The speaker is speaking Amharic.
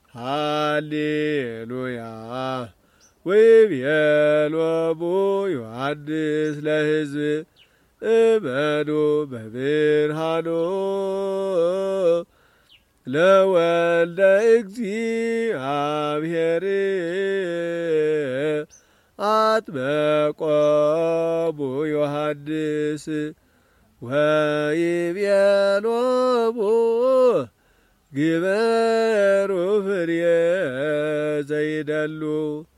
ሃሌሉያ ወይቤሎ ዮሐንስ ለሕዝብ እመኑ በብርሃኑ ለወልደ እግዚአብሔር አጥመቆሙ ዮሐንስ ወይቤሎሙ ግበሩ ፍሬ ዘይደሉ